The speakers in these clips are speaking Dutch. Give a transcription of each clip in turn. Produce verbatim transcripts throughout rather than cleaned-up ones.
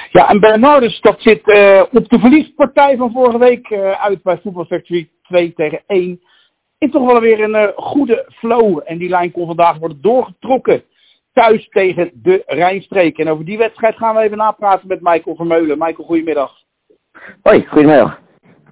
Ja, en Bernardus, dat zit uh, op de verliespartij van vorige week uh, uit bij Football Factory twee tegen één. Is toch wel weer een uh, goede flow. En die lijn kon vandaag worden doorgetrokken. Thuis tegen de Rijnstreek. En over die wedstrijd gaan we even napraten met Michael Vermeulen. Michael, goedemiddag. Hoi, goedemiddag.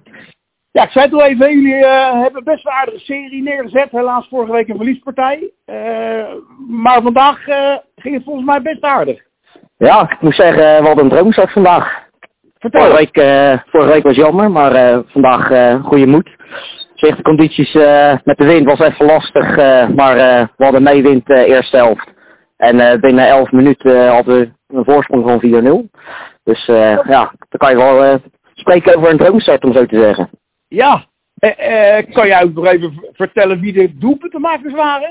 Ja, ik zei het al even, jullie uh, hebben best een aardige serie neergezet. Helaas vorige week een verliespartij. Uh, maar vandaag uh, ging het volgens mij best aardig. Ja, ik moet zeggen, we hadden een droomstart vandaag. Vertel. Vorige week, uh, vorige week was jammer, maar uh, vandaag uh, goede moed. Zeg, de condities uh, met de wind was even lastig, uh, maar uh, we hadden meewind uh, eerste helft. En uh, binnen elf minuten uh, hadden we een voorsprong van vier nul. Dus uh, ja, dan kan je wel uh, spreken over een droomstart, om zo te zeggen. Ja, uh, uh, kan jij ook nog even vertellen wie de doelpuntenmakers waren?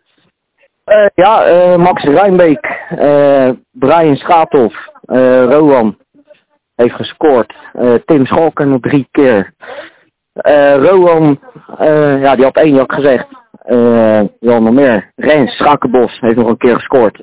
Uh, ja, uh, Max Rijnbeek, uh, Brian Schaathoff, uh, Rowan heeft gescoord. Uh, Tim Schalker nog drie keer. Uh, Rowan, uh, ja, die had één, die had gezegd. Uh, wel nog meer. Rens Schakenbos heeft nog een keer gescoord.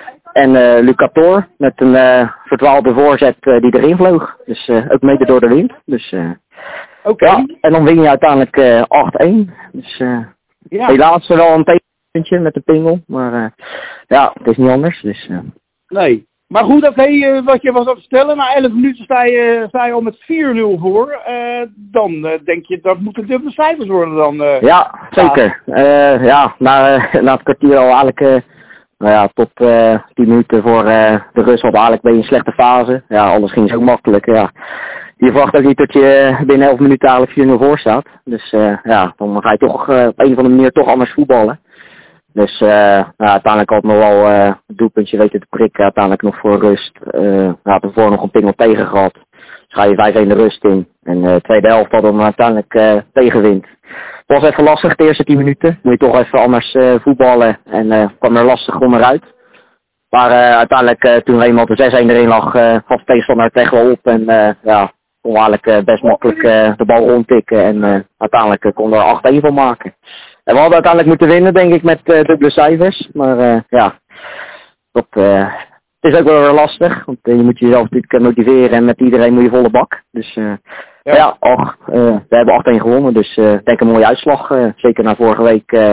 En uh, Lucator met een uh, verdwaalde voorzet uh, die erin vloog. Dus uh, ook mede door de wind. Dus, uh, Oké. Okay. Ja, en dan win je uiteindelijk uh, acht één. Dus uh, ja. Helaas wel een tegenpuntje met de pingel. Maar uh, ja, het is niet anders. Dus, uh. Nee. Maar goed, oké, okay, uh, wat je was aan het vertellen. Na elf minuten sta je, sta je al met vier nul voor. Uh, dan uh, denk je, dat moeten dubbele cijfers worden dan. Uh, ja, zeker. Uh, ja, na, uh, na het kwartier al eigenlijk... Uh, Nou ja, tot uh, tien minuten voor uh, de rust had eigenlijk ben je in een slechte fase. Ja, alles ging zo makkelijk. Ja. Je verwacht ook niet dat je binnen elf minuten eigenlijk vier nul voor staat. Dus uh, ja, dan ga je toch uh, op een of andere manier toch anders voetballen. Dus uh, nou, uiteindelijk had nog wel uh, het doelpuntje weten te prikken. Uiteindelijk nog voor rust. Uh, had ervoor nog een pingel tegen gehad. Dus ga je vijf één de rust in. En de uh, tweede helft hadden we uiteindelijk uh, tegenwind. Het was even lastig de eerste tien minuten. Moet je toch even anders uh, voetballen. En uh, kwam er lastig onderuit. Maar uh, uiteindelijk uh, toen er eenmaal de zes één erin lag, uh, gaf de tegenstander tegen wel op. En uh, ja, kon eigenlijk uh, best makkelijk uh, de bal rondtikken. En uh, uiteindelijk uh, kon er acht één van maken. En we hadden uiteindelijk moeten winnen, denk ik, met uh, dubbele cijfers. Maar uh, ja, dat uh, is ook wel weer lastig. Want uh, je moet jezelf natuurlijk motiveren en met iedereen moet je volle bak. Dus uh, ja, ja och, uh, we hebben acht één gewonnen. Dus uh, ik denk een mooie uitslag. Uh, zeker na vorige week. Uh,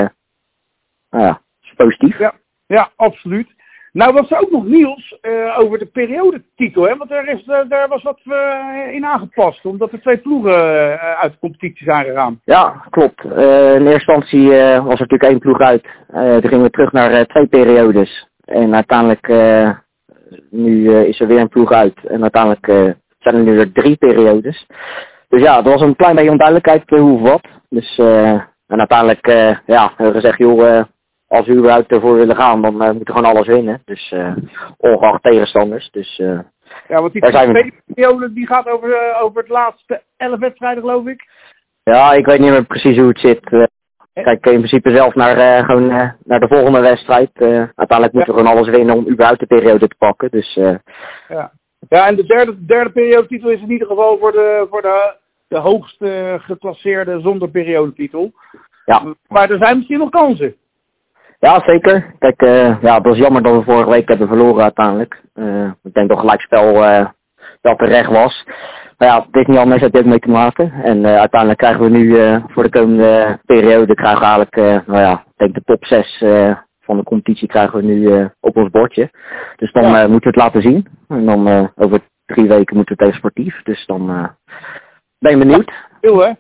nou ja, is positief. Ja, ja, absoluut. Nou was er ook nog nieuws uh, over de periodetitel, hè? Want er, is, uh, daar was wat uh, in aangepast, omdat er twee ploegen uh, uit de competitie zijn gegaan. Ja, klopt. Uh, in eerste instantie uh, was er natuurlijk één ploeg uit. Uh, toen gingen we terug naar uh, twee periodes. En uiteindelijk, uh, nu uh, is er weer een ploeg uit. En uiteindelijk uh, zijn er nu weer drie periodes. Dus ja, er was een klein beetje onduidelijkheid uh, hoe of wat. Dus, uh, en uiteindelijk, uh, ja, hebben we gezegd, joh... Uh, als we überhaupt ervoor willen gaan, dan uh, moeten we gewoon alles winnen. Dus uh, ongeacht tegenstanders. Dus, uh, ja, want die tweede periode die gaat over, uh, over het laatste elf wedstrijden, geloof ik. Ja, ik weet niet meer precies hoe het zit. Uh, kijk, in principe zelf naar, uh, gewoon, uh, naar de volgende wedstrijd. Uh, uiteindelijk moeten ja. we gewoon alles winnen om überhaupt de periode te pakken. Dus, uh, ja. ja, en de derde, derde periodetitel is in ieder geval voor de, voor de, de hoogste geclasseerde zonder periodetitel. Ja. Maar er zijn misschien nog kansen. Ja, zeker. Kijk, uh, ja, het was jammer dat we vorige week hebben verloren uiteindelijk. Uh, ik denk dat gelijkspel uh, wel terecht was. Maar ja, het is niet anders, het heeft mee te maken. En uh, uiteindelijk krijgen we nu uh, voor de komende periode, krijgen we eigenlijk, uh, nou ja, ik denk de top zes uh, van de competitie krijgen we nu uh, op ons bordje. Dus dan ja. uh, moeten we het laten zien. En dan uh, over drie weken moeten we tegen sportief. Dus dan uh, ben je benieuwd. Heel hè?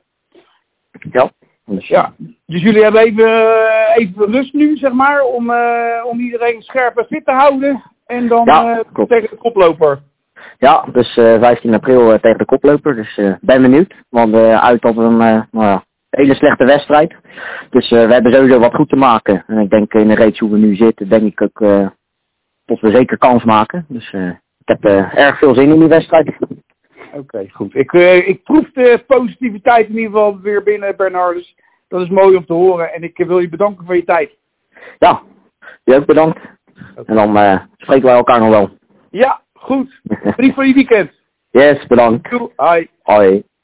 Ja. Dus, ja, dus jullie hebben even, even rust nu, zeg maar, om, uh, om iedereen scherp en fit te houden. En dan ja, uh, tegen de koploper. Ja, dus uh, vijftien april uh, tegen de koploper. Dus uh, ben benieuwd. Want uh, uit op een uh, nou ja, hele slechte wedstrijd. Dus uh, we hebben sowieso wat goed te maken. En ik denk in de reeks hoe we nu zitten, denk ik ook uh, dat we zeker kans maken. Dus uh, ik heb uh, erg veel zin in die wedstrijd. Oké, okay, goed. Ik, uh, ik proef de positiviteit in ieder geval weer binnen, Bernardus. Dat is mooi om te horen en ik wil je bedanken voor je tijd. Ja, je ook bedankt. Okay. En dan uh, spreken wij elkaar nog wel. Ja, goed. Brief voor je weekend. Yes, bedankt. Hoi. Hoi.